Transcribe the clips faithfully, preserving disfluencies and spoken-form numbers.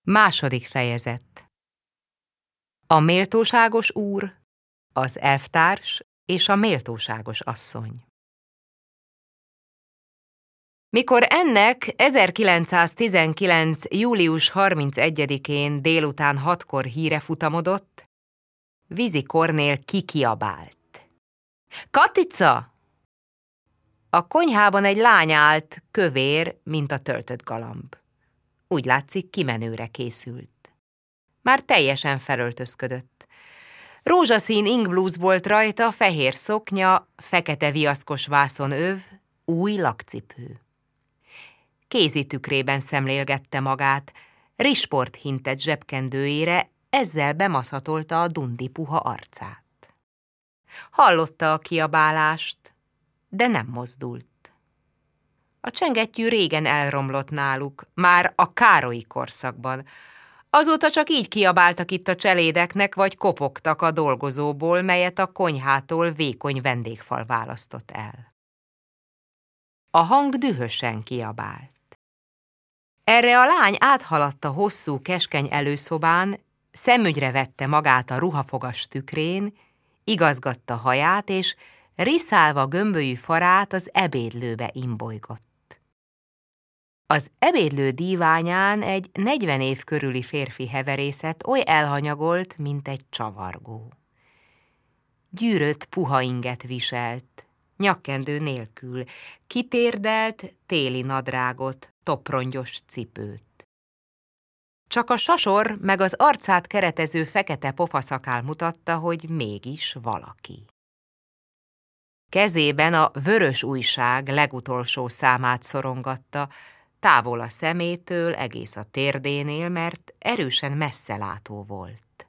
Második fejezet. A méltóságos úr, az elvtárs és a méltóságos asszony. Mikor ennek ezerkilencszáztizenkilenc. július harmincegyedikén délután hatkor híre futamodott, Vizi Kornél kikiabált. Katica! A konyhában egy lány állt, kövér, mint a töltött galamb. Úgy látszik, kimenőre készült. Már teljesen felöltözködött. Rózsaszín ingblúz volt rajta, fehér szoknya, fekete viaszkos vászonöv, új lakcipő. Kézi tükrében szemlélgette magát, rizsport hintett zsebkendőjére, ezzel bemaszatolta a dundi puha arcát. Hallotta a kiabálást, de nem mozdult. A csengettyű régen elromlott náluk, már a Károlyi korszakban. Azóta csak így kiabáltak itt a cselédeknek, vagy kopogtak a dolgozóból, melyet a konyhától vékony vendégfal választott el. A hang dühösen kiabált. Erre a lány áthaladt a hosszú, keskeny előszobán, szemügyre vette magát a ruhafogas tükrén, igazgatta haját, és riszálva gömbölyű farát az ebédlőbe imbolygott. Az ebédlő díványán egy negyven év körüli férfi heverészet oly elhanyagolt, mint egy csavargó. Gyűrött puha inget viselt, nyakkendő nélkül, kitérdelt téli nadrágot, toprongyos cipőt. Csak a sasor meg az arcát keretező fekete pofaszakál mutatta, hogy mégis valaki. Kezében a Vörös Újság legutolsó számát szorongatta, távol a szemétől, egész a térdénél, mert erősen messzelátó volt.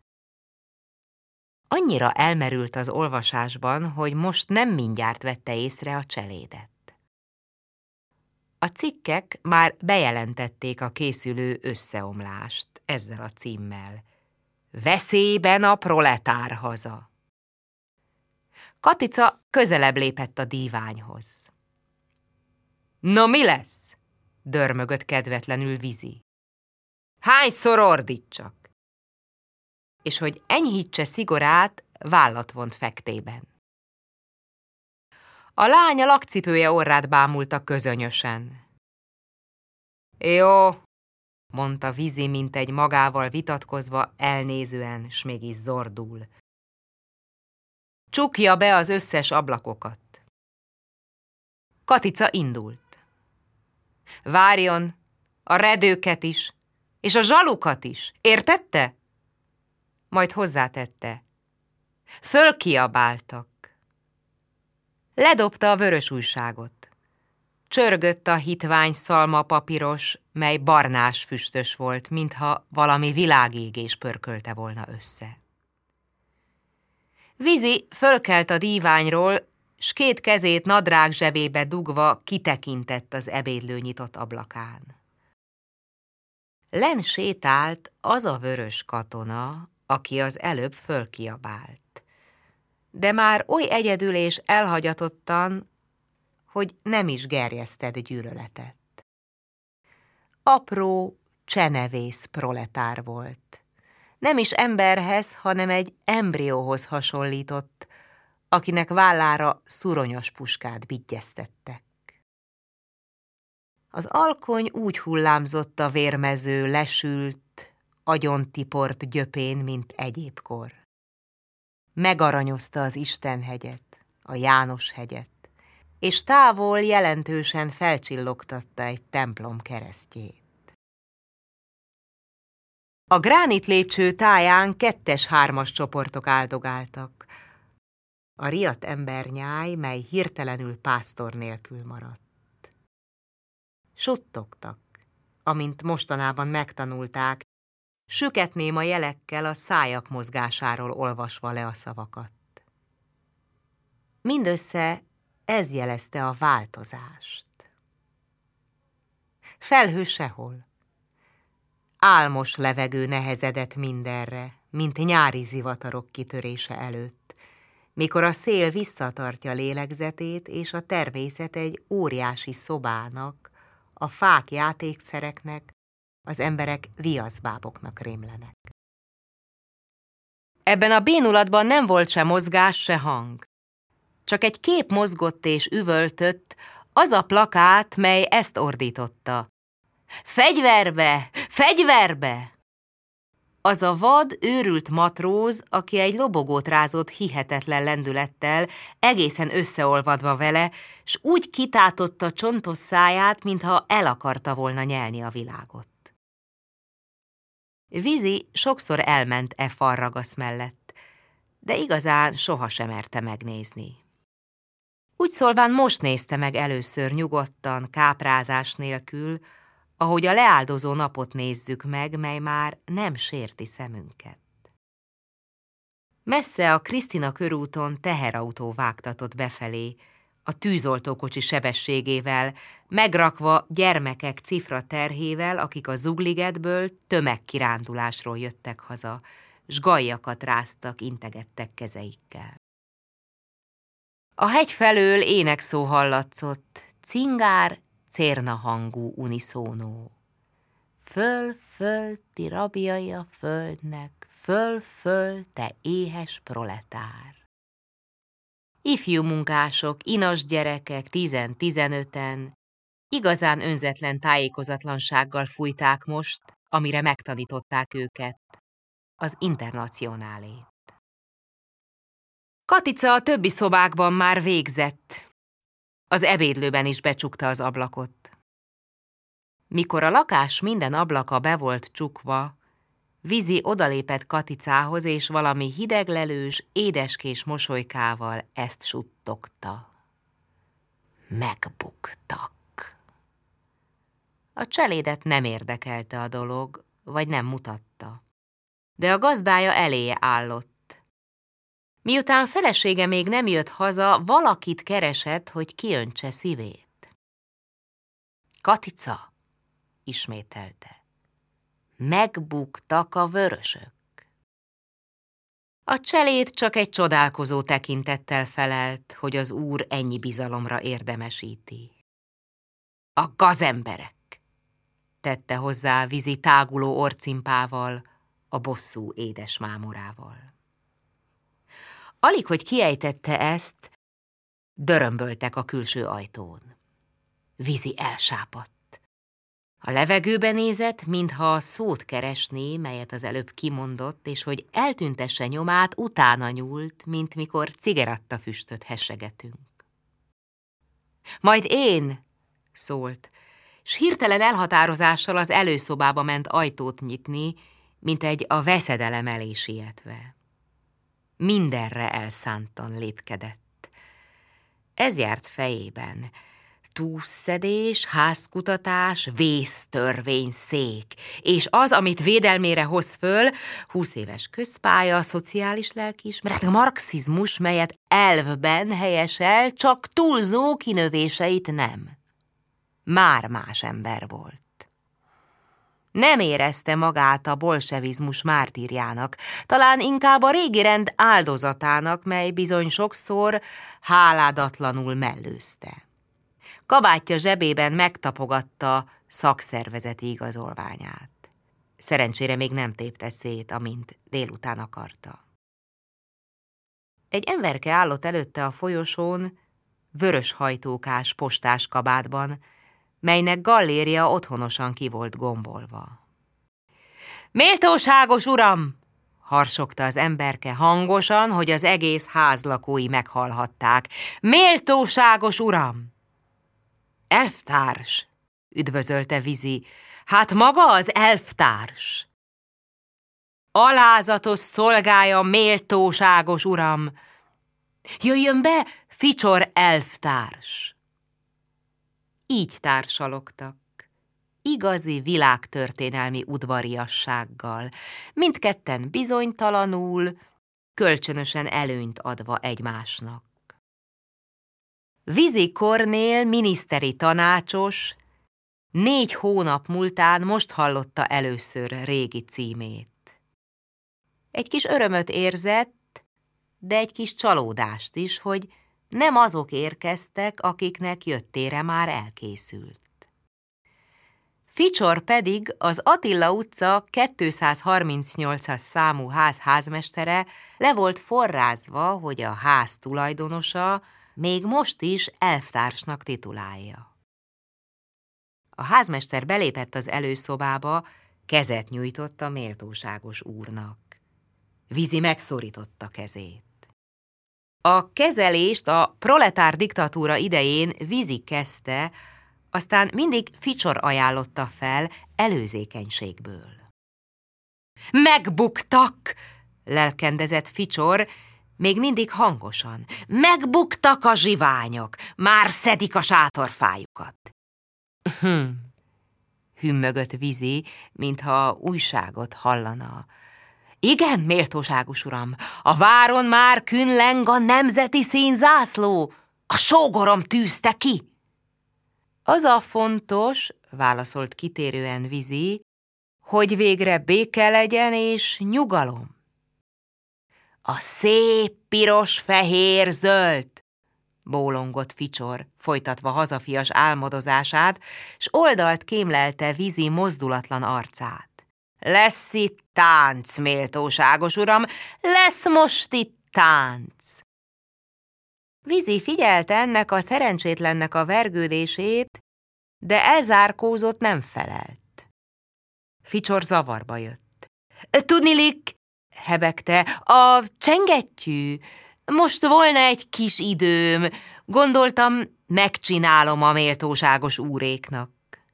Annyira elmerült az olvasásban, hogy most nem mindjárt vette észre a cselédet. A cikkek már bejelentették a készülő összeomlást ezzel a címmel. Veszélyben a proletárhaza. Katica közelebb lépett a díványhoz. No, mi lesz? Dörmögött kedvetlenül Vizi. Hányszor ordítsak? És hogy enyhítse szigorát, vállat vont fektében. A lány a lakcipője orrát bámulta közönyösen. Jó, mondta Vizi, mint egy magával vitatkozva, elnézően, s mégis zordul. Csukja be az összes ablakokat. Katica indult. Várjon, a redőket is, és a zsalukat is, értette? Majd hozzátette. Fölkiabáltak. Ledobta a Vörös Újságot. Csörgött a hitvány szalmapapíros, mely barnás füstös volt, mintha valami világégés pörkölte volna össze. Vizi fölkelt a díványról, s két kezét nadrág zsebébe dugva kitekintett az ebédlő nyitott ablakán. Len sétált az a vörös katona, aki az előbb fölkiabált, de már oly egyedül és elhagyatottan, hogy nem is gerjesztett gyűlöletet. Apró, csenevész proletár volt. Nem is emberhez, hanem egy embrióhoz hasonlított, akinek vállára szuronyos puskát bittyeztettek. Az alkony úgy hullámzott a vérmező lesült, agyontiport gyöpén, mint egyébkor. Megaranyozta az Istenhegyet, a János-hegyet, és távol jelentősen felcsillogtatta egy templom keresztjét. A gránit lépcső táján kettes-hármas csoportok áldogáltak. A riadt embernyáj, mely hirtelenül pásztor nélkül maradt. Suttogtak, amint mostanában megtanulták, süketnéma jelekkel a szájak mozgásáról olvasva le a szavakat. Mindössze ez jelezte a változást. Felhő sehol. Álmos levegő nehezedett mindenre, mint nyári zivatarok kitörése előtt, mikor a szél visszatartja lélegzetét, és a természet egy óriási szobának, a fák játékszereknek, Az emberek viaszbáboknak rémlenek. Ebben a bénulatban nem volt se mozgás, se hang. Csak egy kép mozgott és üvöltött, az a plakát, mely ezt ordította. Fegyverbe! Fegyverbe! Az a vad, őrült matróz, aki egy lobogót rázott hihetetlen lendülettel, egészen összeolvadva vele, s úgy kitátotta csontos száját, mintha el akarta volna nyelni a világot. Vizi sokszor elment e farragasz mellett, de igazán sohasem merte megnézni. Úgy szólván most nézte meg először nyugodtan, káprázás nélkül, ahogy a leáldozó napot nézzük meg, mely már nem sérti szemünket. Messze a Krisztina körúton teherautó vágtatott befelé, a tűzoltókocsi sebességével, megrakva gyermekek cifra terhével, akik a Zugligetből tömegkirándulásról jöttek haza, s gajjakat ráztak, integettek kezeikkel. A hegy felől énekszó hallatszott, cingár, cérna hangú uniszónó. Föl, föl, ti rabjai a földnek, föl, föl, te éhes proletár. Ifjú munkások, inas gyerekek, tizen-tizenöten, igazán önzetlen tájékozatlansággal fújták most, amire megtanították őket, az internacionálét. Katica a többi szobákban már végzett. Az ebédlőben is becsukta az ablakot. Mikor a lakás minden ablaka be volt csukva, Vizi odalépett Katicához, és valami hideglelős, édeskés mosolykával ezt suttogta. Megbuktak. A cselédet nem érdekelte a dolog, vagy nem mutatta. De a gazdája eléje állott. Miután felesége még nem jött haza, valakit keresett, hogy kiöntse szívét. Katica, ismételte. Megbuktak a vörösök. A cseléd csak egy csodálkozó tekintettel felelt, hogy az úr ennyi bizalomra érdemesíti. A gazemberek, tette hozzá Vizi táguló orcimpával, a bosszú édes mámorával. Alig, hogy kiejtette ezt, dörömböltek a külső ajtón. Vizi elsápadt. A levegőbe nézett, mintha a szót keresné, melyet az előbb kimondott, és hogy eltüntesse nyomát, utána nyúlt, mint mikor cigarettafüstöt hessegetünk. Majd én, szólt, s hirtelen elhatározással az előszobába ment ajtót nyitni, mint egy a veszedelem elé sietve. Mindenre elszántan lépkedett. Ez járt fejében. Túlszedés, házkutatás, vésztörvényszék, és az, amit védelmére hoz föl, húsz éves közpálya, szociális lelkiismeret, marxizmus, melyet elvben helyesel, csak túlzó kinövéseit nem. Már más ember volt. Nem érezte magát a bolsevizmus mártírjának, talán inkább a régi rend áldozatának, mely bizony sokszor háládatlanul mellőzte. Kabátja zsebében megtapogatta szakszervezeti igazolványát. Szerencsére még nem tépte szét, amint délután akarta. Egy emberke állott előtte a folyosón, vörös hajtókás postás kabátban, melynek galléria otthonosan ki volt gombolva. Méltóságos uram! Harsogta az emberke hangosan, hogy az egész ház lakói meghallhatták. Méltóságos uram! Elftárs, üdvözölte Vizi. Hát maga az elftárs. Alázatos szolgája, méltóságos uram. Jöjjön be, ficsor elftárs. Így társalogtak, igazi világtörténelmi udvariassággal, mindketten bizonytalanul, kölcsönösen előnyt adva egymásnak. Vizi Kornél miniszteri tanácsos négy hónap múltán most hallotta először régi címét. Egy kis örömöt érzett, de egy kis csalódást is, hogy nem azok érkeztek, akiknek jöttére már elkészült. Ficsor pedig az Attila utca kétszázharmincnyolcas számú ház házmestere le volt forrázva, hogy a ház tulajdonosa még most is elvtársnak titulálja. A házmester belépett az előszobába, kezet nyújtott a méltóságos úrnak. Vizi megszorította kezét. A kezelést a proletár diktatúra idején Vizi kezdte, aztán mindig Ficsor ajánlotta fel előzékenységből. Megbuktak, lelkendezett Ficsor, még mindig hangosan. Megbuktak a zsiványok, már szedik a sátorfájukat. Hm, hümmögött Vizi, mintha újságot hallana. Igen, méltóságos uram, a váron már künleng a nemzeti színzászló, a sógorom tűzte ki. Az a fontos, válaszolt kitérően Vizi, hogy végre béke legyen és nyugalom. A szép piros, fehér, zöld, bólongott Ficsor, folytatva hazafias álmodozását, s oldalt kémlelte Vizi mozdulatlan arcát. Lesz itt tánc, méltóságos uram, lesz most itt tánc. Vizi figyelte ennek a szerencsétlennek a vergődését, de elzárkózott, nem felelt. Ficsor zavarba jött. Tudnilik, hebegte, a csengettyű, most volna egy kis időm, gondoltam, megcsinálom a méltóságos úréknak.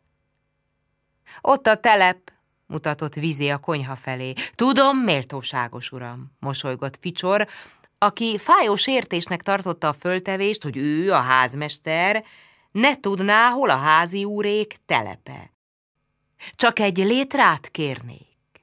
Ott a telep, mutatott Vizi a konyha felé. Tudom, méltóságos uram, mosolygott Ficsor, aki fájó sértésnek tartotta a föltevést, hogy ő, a házmester, ne tudná, hol a házi úrék telepe. Csak egy létrát kérnék.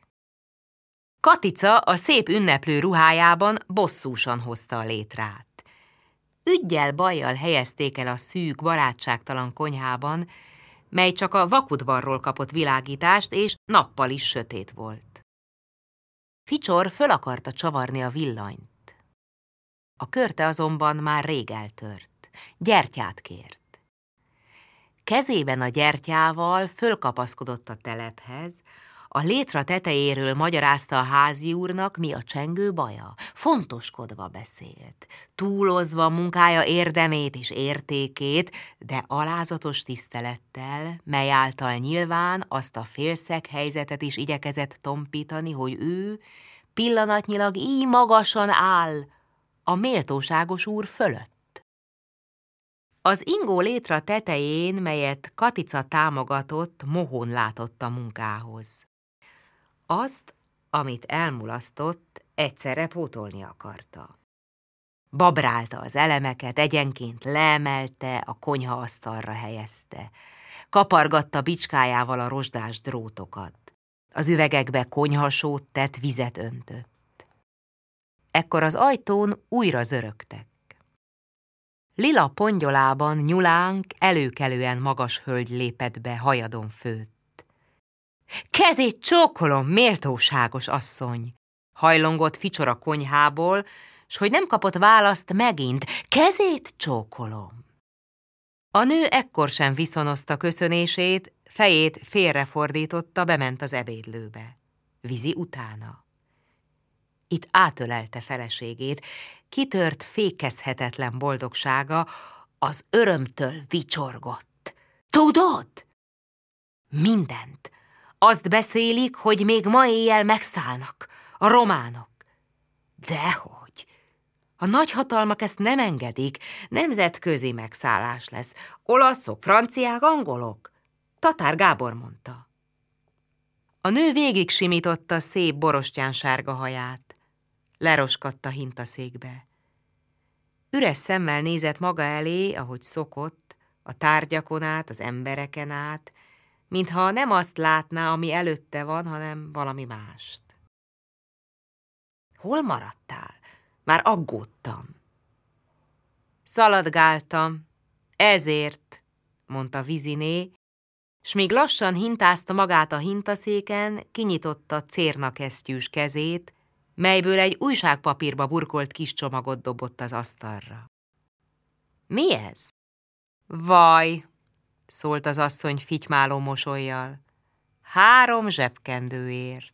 Katica a szép ünneplő ruhájában bosszúsan hozta a létrát. Üggyel bajjal helyezték el a szűk, barátságtalan konyhában, mely csak a vakudvarról kapott világítást, és nappal is sötét volt. Ficsor föl akarta csavarni a villanyt. A körte azonban már rég eltört. Gyertyát kért. Kezében a gyertyával fölkapaszkodott a telephez, a létra tetejéről magyarázta a házi úrnak, mi a csengő baja. Fontoskodva beszélt, túlozva munkája érdemét és értékét, de alázatos tisztelettel, mely által nyilván azt a félszeg helyzetet is igyekezett tompítani, hogy ő pillanatnyilag így magasan áll a méltóságos úr fölött. Az ingó létra tetején, melyet Katica támogatott, mohón látott a munkához. Azt, amit elmulasztott, egyszerre pótolni akarta. Babrálta az elemeket, egyenként leemelte, a konyhaasztalra helyezte. Kapargatta bicskájával a rozsdás drótokat. Az üvegekbe konyhasót tett, vizet öntött. Ekkor az ajtón újra zörögtek. Lila pongyolában nyulánk, előkelően magas hölgy lépett be, hajadon főtt. Kezét csókolom, méltóságos asszony! Hajlongott Ficsor a konyhából, s hogy nem kapott választ megint, kezét csókolom. A nő ekkor sem viszonozta köszönését, fejét félrefordította, bement az ebédlőbe. Vizi utána. Itt átölelte feleségét, kitört fékezhetetlen boldogsága, az örömtől vicsorgott. Tudod? Mindent. Azt beszélik, hogy még ma éjjel megszállnak, a románok. Dehogy! A nagyhatalmak ezt nem engedik, nemzetközi megszállás lesz. Olaszok, franciák, angolok. Tatár Gábor mondta. A nő végig simította szép borostyánsárga haját. Leroskadt a hintaszékbe. Üres szemmel nézett maga elé, ahogy szokott, a tárgyakon át, az embereken át, mintha nem azt látná, ami előtte van, hanem valami mást. Hol maradtál? Már aggódtam. Szaladgáltam. Ezért, mondta Viziné, s míg lassan hintázta magát a hintaszéken, kinyitotta cérnakesztyűs kezét, melyből egy újságpapírba burkolt kis csomagot dobott az asztalra. Mi ez? Vaj, szólt az asszony fitymáló mosollyal. három zsebkendőért.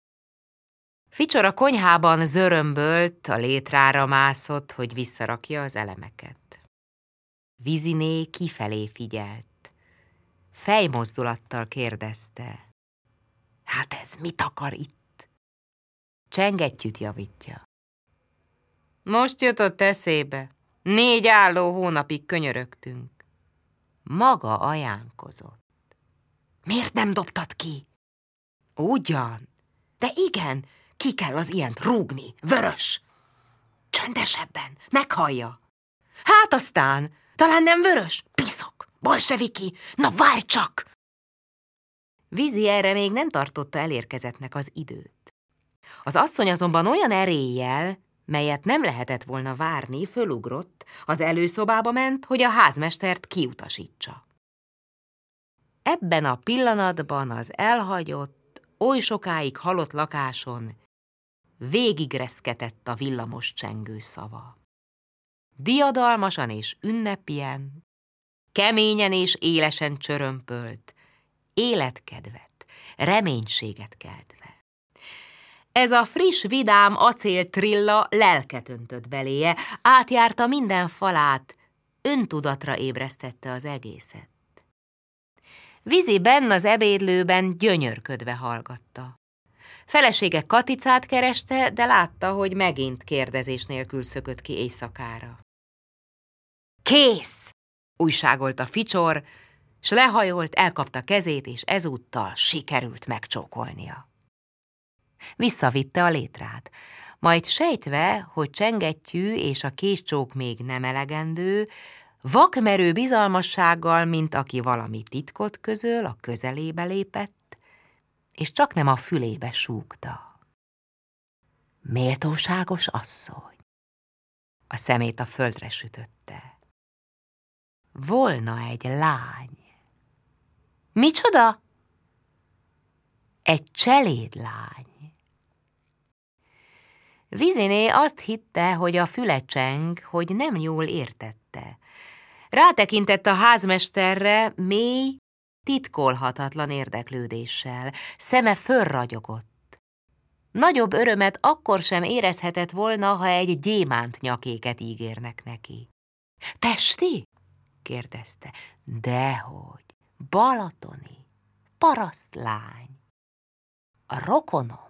Ficsor a konyhában zörömbölt, a létrára mászott, hogy visszarakja az elemeket. Viziné kifelé figyelt. Fejmozdulattal kérdezte. Hát ez mit akar itt? Csengettyűt javítja. Most jutott eszébe. Négy álló hónapig könyörögtünk. Maga ajánkozott. Miért nem dobtad ki? Ugyan, de igen, ki kell az ilyent rúgni, vörös. Csöndesebben, meghallja. Hát aztán, talán nem vörös? Piszok, bolseviki, na várj csak! Vizi erre még nem tartotta elérkezettnek az időt. Az asszony azonban olyan eréllyel, melyet nem lehetett volna várni, fölugrott, az előszobába ment, hogy a házmestert kiutasítsa. Ebben a pillanatban az elhagyott, oly sokáig halott lakáson végigreszketett a villamos csengő szava. Diadalmasan és ünnepien, keményen és élesen csörömpölt, életkedvet, reménységet keltve. Ez a friss, vidám acéltrilla lelket öntött beléje, átjárta minden falát, öntudatra ébresztette az egészet. Vizi benn az ebédlőben gyönyörködve hallgatta. Felesége Katicát kereste, de látta, hogy megint kérdezés nélkül szökött ki éjszakára. Kész! Újságolta Ficsor, s lehajolt, elkapta kezét, és ezúttal sikerült megcsókolnia. Visszavitte a létrát, majd sejtve, hogy csengettyű és a késcsók még nem elegendő, vakmerő bizalmassággal, mint aki valami titkot közöl, a közelébe lépett, és csaknem a fülébe súgta. Méltóságos asszony. A szemét a földre sütötte. Volna egy lány. Micsoda? Egy cselédlány. Viziné azt hitte, hogy a füle cseng, hogy nem jól értette. Rátekintett a házmesterre mély, titkolhatatlan érdeklődéssel, szeme fölragyogott. Nagyobb örömet akkor sem érezhetett volna, ha egy gyémánt nyakéket ígérnek neki. Pesti? kérdezte. Dehogy, balatoni, parasztlány. A rokonom.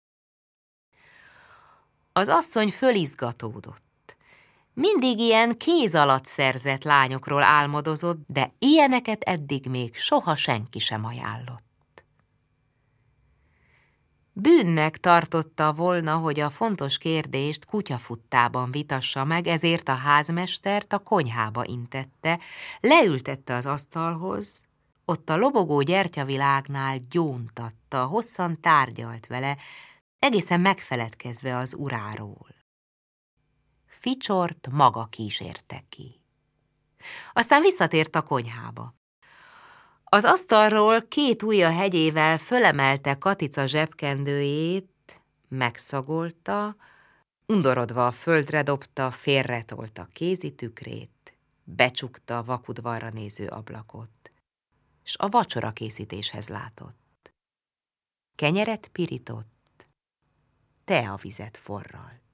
Az asszony fölizgatódott. Mindig ilyen kéz alatt szerzett lányokról álmodozott, de ilyeneket eddig még soha senki sem ajánlott. Bűnnek tartotta volna, hogy a fontos kérdést kutyafuttában vitassa meg, ezért a házmestert a konyhába intette, leültette az asztalhoz, ott a lobogó gyertyavilágnál gyóntatta, hosszan tárgyalt vele, egészen megfeledkezve az uráról. Ficsort maga kísérte ki. Aztán visszatért a konyhába. Az asztalról két ujja hegyével fölemelte Katica zsebkendőjét, megszagolta, undorodva a földre dobta, félretolta kézi tükrét, becsukta a vakudvarra néző ablakot, s a vacsora készítéshez látott. Kenyeret pirított, teavizet forralt.